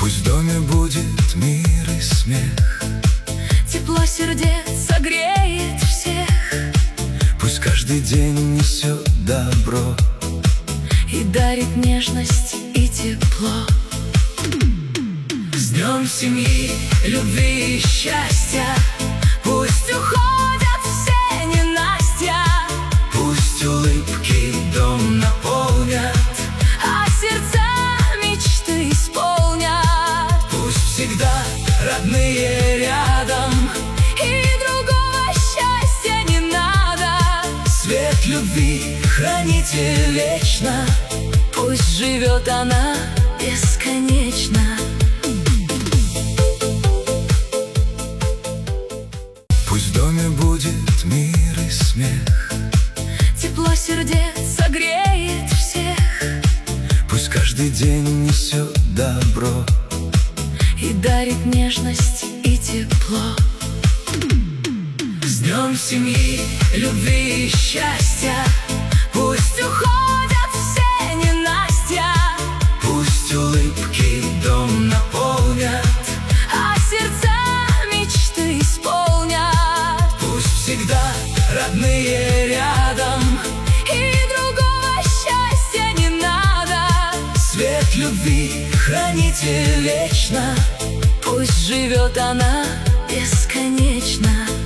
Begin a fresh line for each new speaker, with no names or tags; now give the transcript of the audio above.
Пусть в доме будет мир и смех,
тепло сердец согреет всех.
пусть каждый день несет добро
и дарит нежность и тепло.
С днем семьи, любви и счастья.
Пусть уходят все ненастья,
Пусть улыбки дом наполнят,
а сердца мечты исполнят.
пусть всегда родные рядом,
И другого счастья не надо.
свет любви храните вечно.
Пусть живет она бесконечно.
Пусть в доме будет мир и смех,
Тепло сердец согреет всех.
пусть каждый день несет добро
И дарит нежность и тепло.
С днем семьи, любви и счастья.
Пусть уходят все ненастья,
Пусть улыбки дом наполнят,
а сердца мечты исполнят.
пусть всегда родные рядом,
И другого счастья не надо.
свет любви храните вечно.
Пусть живет она бесконечно.